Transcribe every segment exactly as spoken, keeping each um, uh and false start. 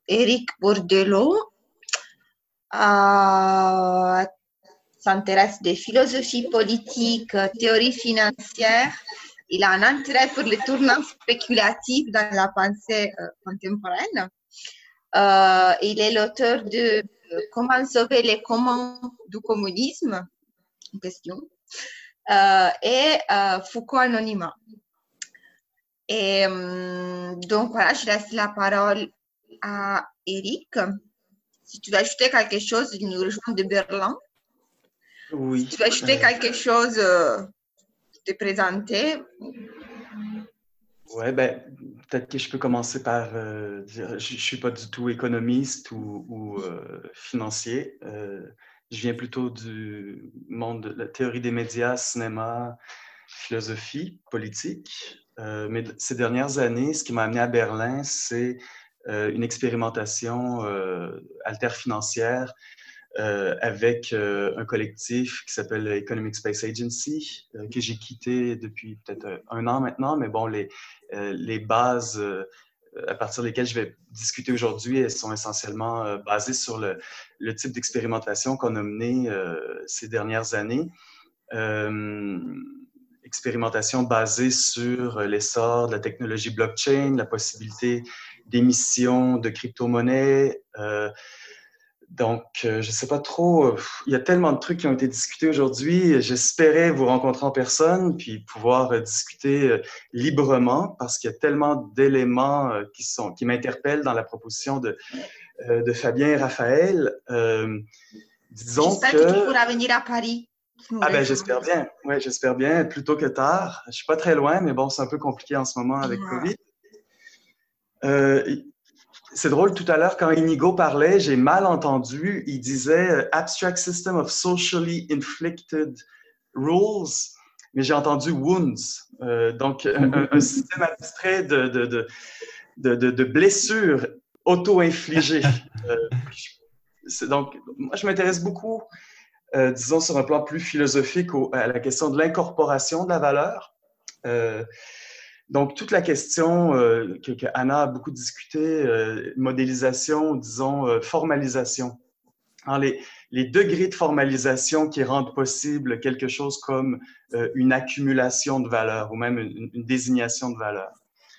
Éric Bourdelot euh, s'intéresse des philosophies politiques, théories financières. Il a un intérêt pour les tournants spéculatifs dans la pensée euh, contemporaine. Euh, il est l'auteur de euh, Comment sauver les communs du communisme, en question, euh, et euh, Foucault Anonymat. Et euh, donc voilà, je laisse la parole à Eric. Si tu veux ajouter quelque chose, il nous rejoint de Berlin. Oui. Si tu veux ajouter euh... quelque chose, euh, te présenter. Ouais, ben, peut-être que je peux commencer par euh, dire, je ne suis pas du tout économiste ou, ou euh, financier. Euh, je viens plutôt du monde de la théorie des médias, cinéma, philosophie, politique. Euh, mais ces dernières années, ce qui m'a amené à Berlin, c'est euh, une expérimentation euh, alter-financière euh, avec euh, un collectif qui s'appelle Economic Space Agency, euh, que j'ai quitté depuis peut-être un an maintenant, mais bon, les, euh, les bases euh, à partir desquelles je vais discuter aujourd'hui, elles sont essentiellement euh, basées sur le, le type d'expérimentation qu'on a mené euh, ces dernières années. Euh, expérimentation basée sur l'essor de la technologie blockchain, la possibilité d'émission de crypto-monnaies. Euh, donc, euh, je ne sais pas trop, euh, il y a tellement de trucs qui ont été discutés aujourd'hui. J'espérais vous rencontrer en personne puis pouvoir euh, discuter euh, librement parce qu'il y a tellement d'éléments euh, qui, sont, qui m'interpellent dans la proposition de, euh, de Fabien et Raphaël. Euh, disons J'espère que... que tu pourras venir à Paris. Ah ben j'espère bien, ouais, j'espère bien, plus tôt que tard. Je suis pas très loin, mais bon, c'est un peu compliqué en ce moment avec COVID. Euh, c'est drôle, tout à l'heure, quand Inigo parlait, j'ai mal entendu, il disait « abstract system of socially inflicted rules », mais j'ai entendu « wounds euh, », donc un, un système abstrait de, de, de, de, de, de blessures auto-infligées. Euh, donc, moi, je m'intéresse beaucoup Euh, disons, sur un plan plus philosophique, au, à la question de l'incorporation de la valeur. Euh, donc, toute la question euh, que, que Anna a beaucoup discuté, euh, modélisation, disons, euh, formalisation. Alors, les, les degrés de formalisation qui rendent possible quelque chose comme euh, une accumulation de valeur ou même une, une désignation de valeur.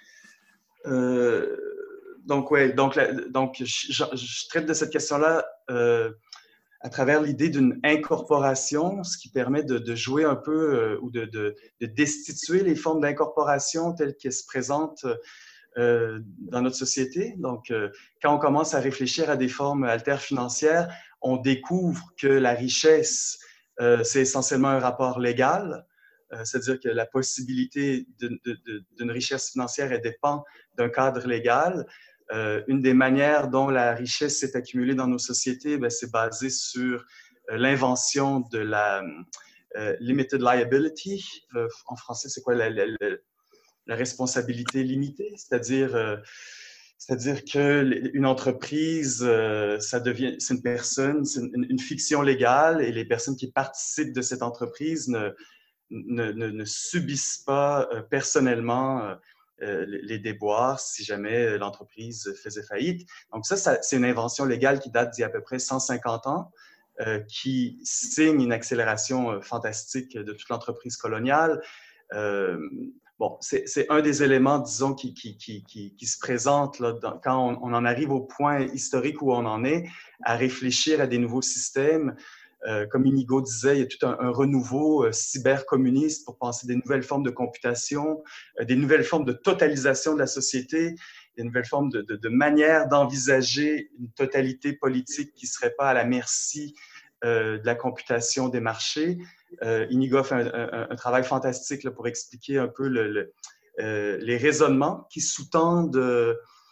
Euh, donc, ouais, donc, la, donc je, je, je traite de cette question-là euh, à travers l'idée d'une incorporation, ce qui permet de, de jouer un peu euh, ou de, de, de destituer les formes d'incorporation telles qu'elles se présentent euh, dans notre société. Donc, euh, quand on commence à réfléchir à des formes alter-financières, on découvre que la richesse, euh, c'est essentiellement un rapport légal, euh, c'est-à-dire que la possibilité d'une richesse financière, elle dépend d'un cadre légal. Euh, une des manières dont la richesse s'est accumulée dans nos sociétés, ben, c'est basé sur euh, l'invention de la euh, limited liability. Euh, en français, c'est quoi la, la, la, la responsabilité limitée? C'est-à-dire, euh, c'est-à-dire qu'une entreprise, euh, ça devient, c'est une personne, c'est une, une fiction légale et les personnes qui participent de cette entreprise ne, ne, ne, ne subissent pas euh, personnellement euh, Euh, les déboires si jamais l'entreprise faisait faillite. Donc ça, ça c'est une invention légale qui date d'il y a à peu près cent cinquante ans, euh, qui signe une accélération euh, fantastique de toute l'entreprise coloniale. Euh, bon, c'est un des éléments, disons, qui, qui, qui, qui, qui se présente là, dans, quand on, on en arrive au point historique où on en est, à réfléchir à des nouveaux systèmes. Euh, comme Inigo disait, il y a tout un, un renouveau euh, cybercommuniste pour penser des nouvelles formes de computation, euh, des nouvelles formes de totalisation de la société, des nouvelles formes de, de, de manière d'envisager une totalité politique qui ne serait pas à la merci euh, de la computation des marchés. Euh, Inigo a fait un, un, un travail fantastique là, pour expliquer un peu le, le, euh, les raisonnements qui sous-tendent euh,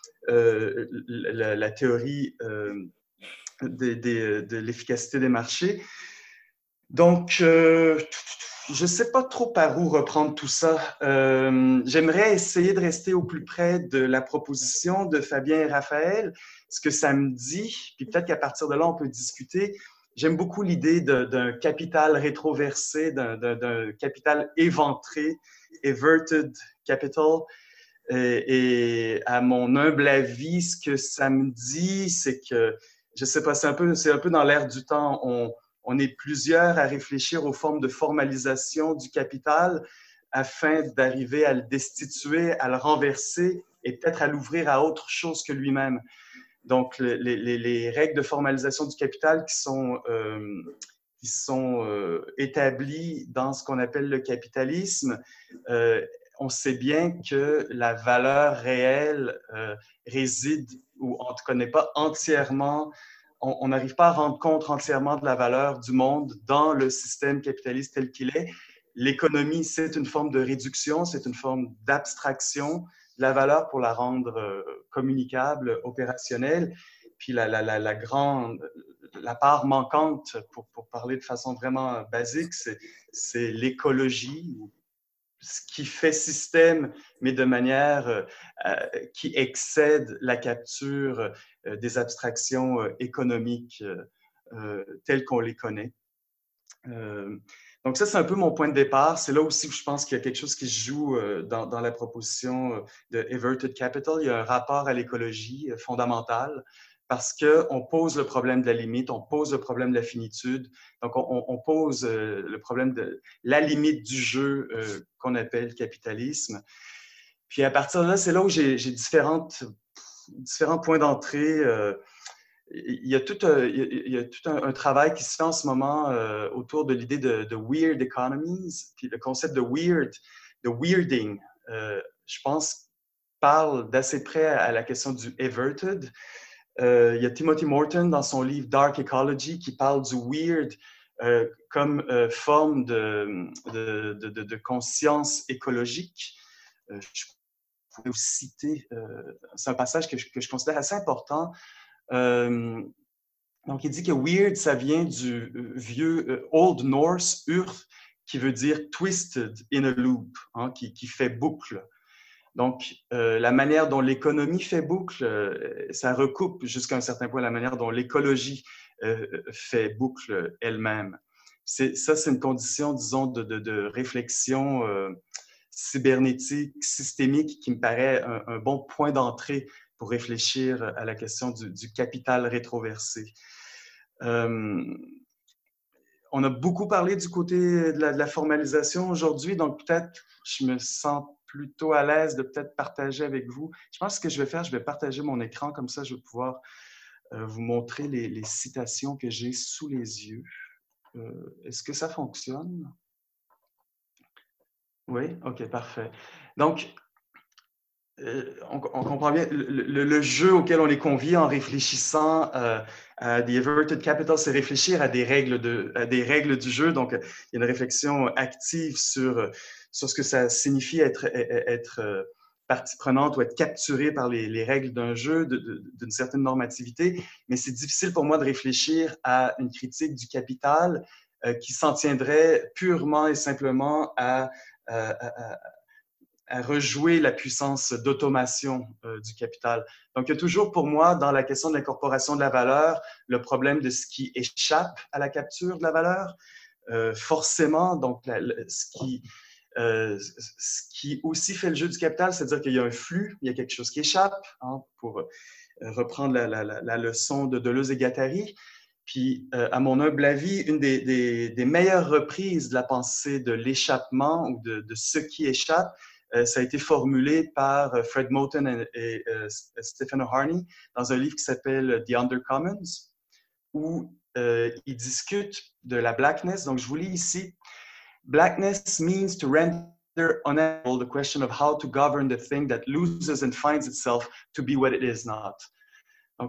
la, la théorie euh, de, de, de l'efficacité des marchés. Donc, euh, je ne sais pas trop par où reprendre tout ça. Euh, J'aimerais essayer de rester au plus près de la proposition de Fabien et Raphaël, ce que ça me dit, puis peut-être qu'à partir de là, on peut discuter. J'aime beaucoup l'idée d'un capital rétroversé, d'un capital éventré, everted capital. Et, et à mon humble avis, ce que ça me dit, c'est que, je sais pas, c'est un peu, c'est un peu dans l'air du temps. On, on est plusieurs à réfléchir aux formes de formalisation du capital afin d'arriver à le destituer, à le renverser et peut-être à l'ouvrir à autre chose que lui-même. Donc, les, les, les règles de formalisation du capital qui sont, euh, qui sont euh, établies dans ce qu'on appelle le capitalisme, euh, on sait bien que la valeur réelle euh, réside, ou en tout cas n'est pas entièrement, on n'arrive pas à rendre compte entièrement de la valeur du monde dans le système capitaliste tel qu'il est. L'économie, c'est une forme de réduction, c'est une forme d'abstraction de la valeur pour la rendre euh, communicable, opérationnelle. Puis la, la, la, la grande, la part manquante, pour, pour parler de façon vraiment basique, c'est l'écologie, ce qui fait système, mais de manière euh, qui excède la capture euh, des abstractions euh, économiques euh, telles qu'on les connaît. Euh, donc ça, c'est un peu mon point de départ. C'est là aussi que je pense qu'il y a quelque chose qui se joue euh, dans, dans la proposition de Everted Capital. Il y a un rapport à l'écologie euh, fondamental parce qu'on pose le problème de la limite, on pose le problème de la finitude. Donc, on, on pose euh, le problème de la limite du jeu euh, qu'on appelle capitalisme. Puis à partir de là, c'est là où j'ai différentes différents points d'entrée. Euh, il y a tout, un, il y a tout un, un travail qui se fait en ce moment euh, autour de l'idée de, de weird economies, puis le concept de weird, de weirding, euh, je pense, parle d'assez près à la question du everted. Euh, il y a Timothy Morton dans son livre Dark Ecology qui parle du weird euh, comme euh, forme de, de, de, de, conscience écologique. Euh, je pourrais vous citer, euh, c'est un passage que je, que je considère assez important. Euh, donc, il dit que weird, ça vient du vieux euh, Old Norse, urth, qui veut dire twisted in a loop, hein, qui, qui fait boucle. Donc, euh, la manière dont l'économie fait boucle, euh, ça recoupe jusqu'à un certain point la manière dont l'écologie euh, fait boucle elle-même. Ça, c'est une condition, disons, de, de, de réflexion euh, cybernétique, systémique, qui me paraît un, un bon point d'entrée pour réfléchir à la question du, du capital rétroversé. Euh, on a beaucoup parlé du côté de la, de la formalisation aujourd'hui, donc peut-être je me sens plutôt à l'aise de peut-être partager avec vous. Je pense que ce que je vais faire, je vais partager mon écran, comme ça je vais pouvoir euh, vous montrer les, les citations que j'ai sous les yeux. Euh, Est-ce que ça fonctionne? Oui? OK, parfait. Donc, Euh, on, on comprend bien le, le, le jeu auquel on est convié en réfléchissant euh, à The Everted Capital, c'est réfléchir à des règles de, à des règles du jeu. Donc, il y a une réflexion active sur sur ce que ça signifie être être partie prenante ou être capturé par les, les règles d'un jeu, d'une certaine normativité. Mais c'est difficile pour moi de réfléchir à une critique du capital euh, qui s'en tiendrait purement et simplement à, à, à à rejouer la puissance d'automation euh, du capital. Donc, il y a toujours pour moi, dans la question de l'incorporation de la valeur, le problème de ce qui échappe à la capture de la valeur. Euh, forcément, donc, la, la, ce, qui, euh, ce qui aussi fait le jeu du capital, c'est-à-dire qu'il y a un flux, il y a quelque chose qui échappe, hein, pour euh, reprendre la, la, la leçon de Deleuze et Guattari. Puis, euh, à mon humble avis, une des, des, des meilleures reprises de la pensée de l'échappement ou de, de ce qui échappe, Euh, ça a été formulé par euh, Fred Moten et, et euh, Stephen Harney dans un livre qui s'appelle The Undercommons, où euh, ils discutent de la blackness. Donc, je vous lis ici. Blackness means to render unable the question of how to govern the thing that loses and finds itself to be what it is not. Donc,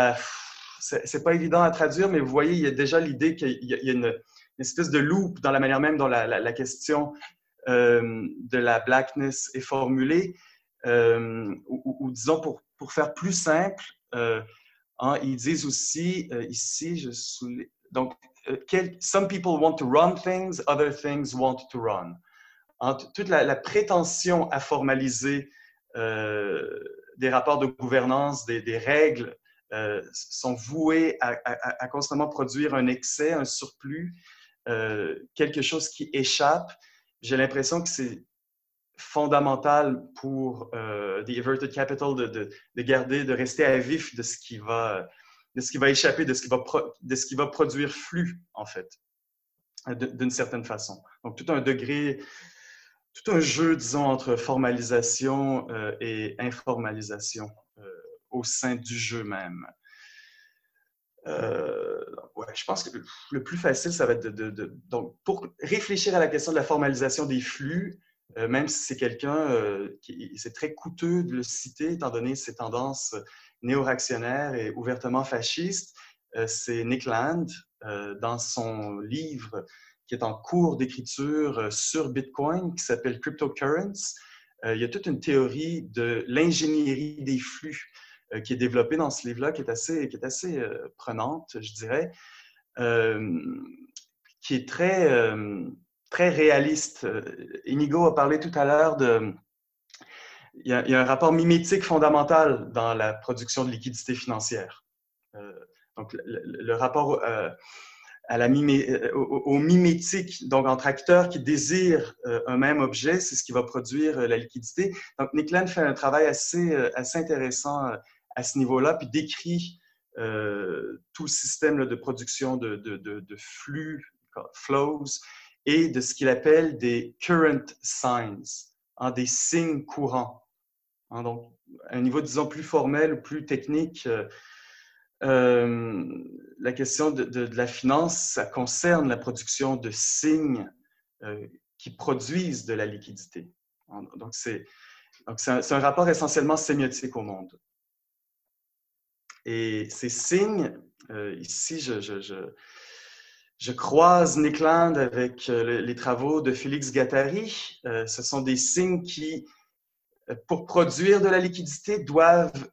c'est pas évident à traduire, mais vous voyez, il y a déjà l'idée qu'il y, y a une, une espèce de loop dans la manière même dont la, la, la question Euh, de la blackness est formulée, euh, ou, ou disons pour, pour faire plus simple, euh, hein, ils disent aussi, euh, ici, je soulève, donc, euh, quel, some people want to run things, other things want to run. Hein, toute la, la prétention à formaliser euh, des rapports de gouvernance, des, des règles, euh, sont vouées à, à, à constamment produire un excès, un surplus, euh, quelque chose qui échappe. J'ai l'impression que c'est fondamental pour euh, The Everted Capital de, de, de garder, de rester à vif de ce qui va, de ce qui va échapper, de ce qui va, pro, de ce qui va produire flux, en fait, d'une certaine façon. Donc, tout un degré, tout un jeu, disons, entre formalisation euh, et informalisation euh, au sein du jeu même. Euh, ouais, je pense que le plus facile, ça va être de, de, de... Donc, pour réfléchir à la question de la formalisation des flux, euh, même si c'est quelqu'un euh, qui... C'est très coûteux de le citer, étant donné ses tendances néo-réactionnaires et ouvertement fascistes, euh, c'est Nick Land, euh, dans son livre qui est en cours d'écriture euh, sur Bitcoin, qui s'appelle Cryptocurrents. Euh, il y a toute une théorie de l'ingénierie des flux euh, qui est développée dans ce livre-là, qui est assez, qui est assez euh, prenante, je dirais, euh, qui est très, euh, très réaliste. Inigo a parlé tout à l'heure de... Il y, a, il y a un rapport mimétique fondamental dans la production de liquidités financières. Euh, donc, le, le rapport... Euh, à la mimé, au, au mimétique, donc entre acteurs qui désirent euh, un même objet, c'est ce qui va produire euh, la liquidité. Donc, Nick Land fait un travail assez, euh, assez intéressant euh, à ce niveau-là, puis décrit euh, tout le système là, de production de, de, de, de flux, flows, et de ce qu'il appelle des current signs, hein, des signes courants. Hein, donc, à un niveau, disons, plus formel ou plus technique, euh, Euh, la question de, de, de la finance, ça concerne la production de signes euh, qui produisent de la liquidité. Donc, c'est un, un rapport essentiellement sémiotique au monde. Et ces signes, euh, ici, je, je, je, je croise Nick Land avec euh, les travaux de Félix Guattari. Euh, ce sont des signes qui, pour produire de la liquidité, doivent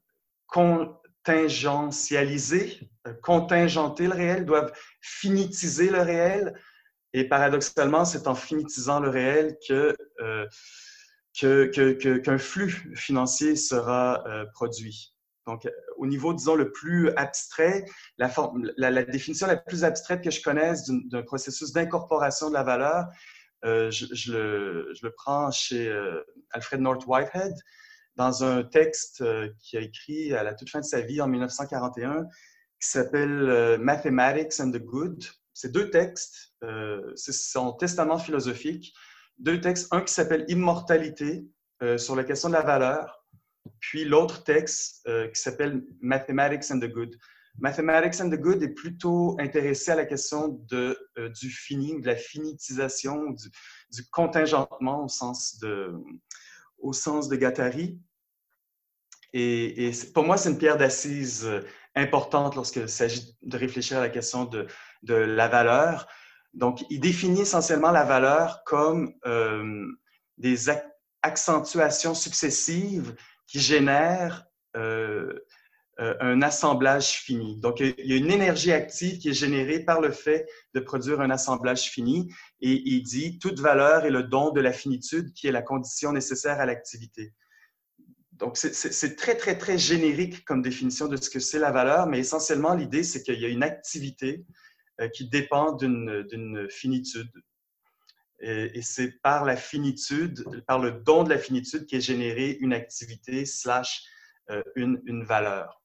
contingencialiser, contingenter le réel, doivent finitiser le réel. Et paradoxalement, c'est en finitisant le réel que, euh, que, que, que, qu'un flux financier sera euh, produit. Donc, au niveau, disons, le plus abstrait, la, forme, la, la définition la plus abstraite que je connaisse d'un processus d'incorporation de la valeur, euh, je, je, le, je le prends chez euh, Alfred North Whitehead, dans un texte euh, qu'il a écrit à la toute fin de sa vie en mille neuf cent quarante et un, qui s'appelle euh, Mathematics and the Good. C'est deux textes, euh, c'est son testament philosophique, deux textes, un qui s'appelle Immortalité, euh, sur la question de la valeur, puis l'autre texte euh, qui s'appelle Mathematics and the Good. Mathematics and the Good est plutôt intéressé à la question de, euh, du fini, de la finitisation, du, du contingentement au sens de, au sens de Guattari. Et, et pour moi, c'est une pierre d'assise importante lorsqu'il s'agit de réfléchir à la question de, de la valeur. Donc, il définit essentiellement la valeur comme euh, des accentuations successives qui génèrent euh, un assemblage fini. Donc, il y a une énergie active qui est générée par le fait de produire un assemblage fini. Et il dit « toute valeur est le don de la finitude qui est la condition nécessaire à l'activité ». Donc, c'est très, très, très générique comme définition de ce que c'est la valeur, mais essentiellement, l'idée, c'est qu'il y a une activité euh, qui dépend d'une finitude. Et, et c'est par la finitude, par le don de la finitude, qu'est générée une activité slash euh, une, une valeur.